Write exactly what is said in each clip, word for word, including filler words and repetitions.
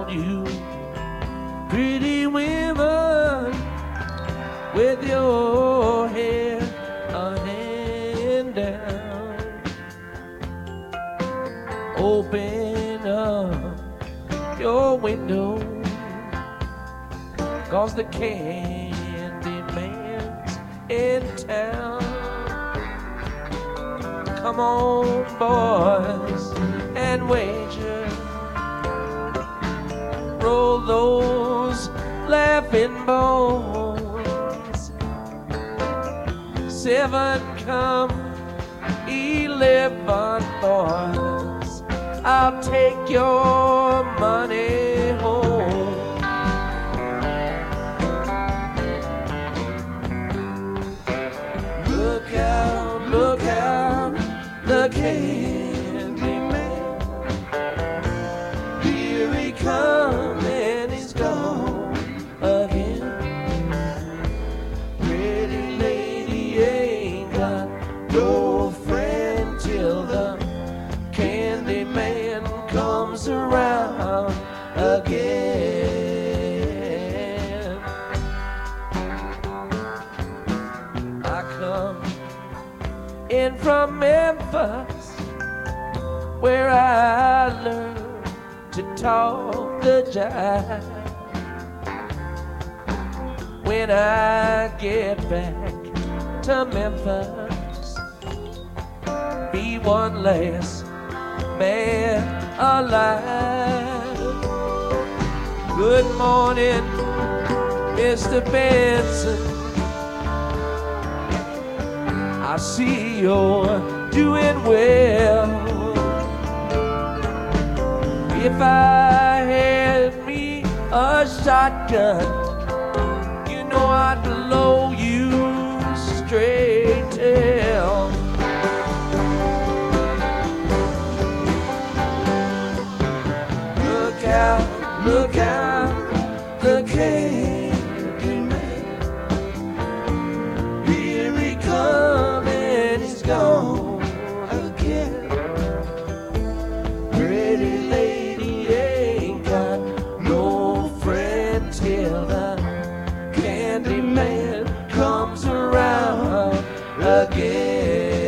around you. Pretty women with your hair a hand down. Open up your window, 'cause the candy man's in town. Come on, boys, and wager. Roll those laughing bones. Seven come eleven, boys, I'll take your money home. Look out, look out, the candy man. Here he comes and he's gone again. Pretty lady ain't got no friend till the candy man comes around again. I come in from Memphis, where I learned to talk the jive. When I get back to Memphis, be one less man alive. Good morning, Mister Benson. I see you're doing well. If I had me a shotgun, you know I'd blow you straight tail. Look out, look out, the candy man. Here he comes and he's gone again. Pretty lady ain't got no friend till the candy man comes around again.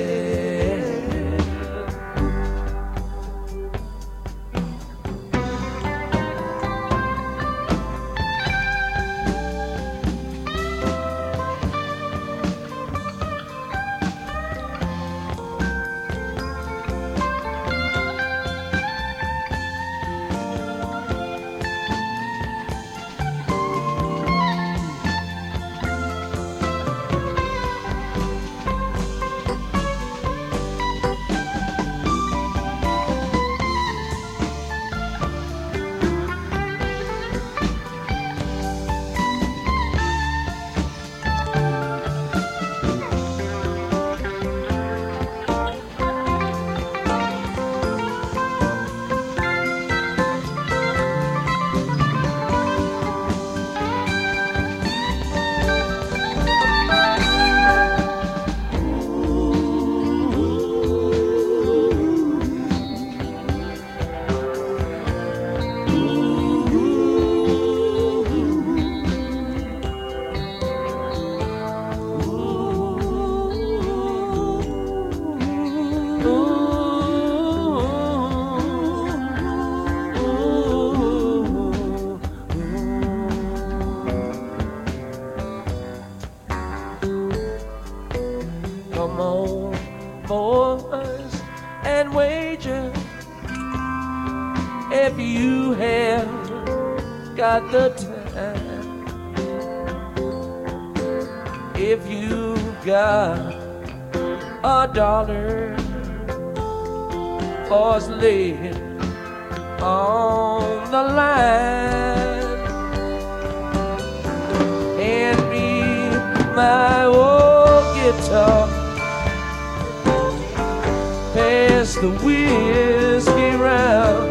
Come on, boys, and wager if you have got the time. If you got a dollar, boys, lay it on the line. Hand me my old guitar, pass the whiskey round.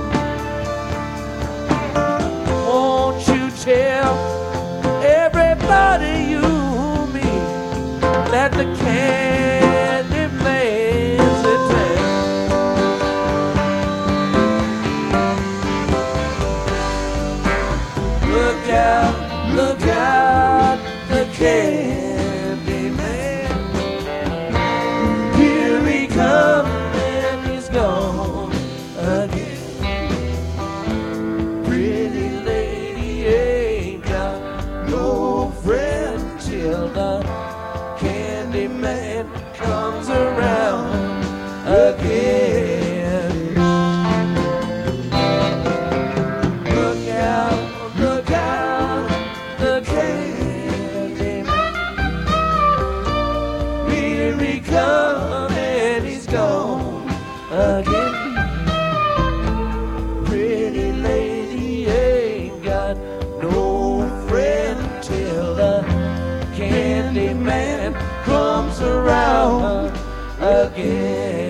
Won't you tell everybody you meet that the candy man's in town? look out, the candy man. Here he comes and he's gone again. Pretty lady ain't got no friend till the candy man comes around again. Look out, look out, the candy man. Here he comes and he's gone again. Pretty lady ain't got no friend till the candy man comes around again.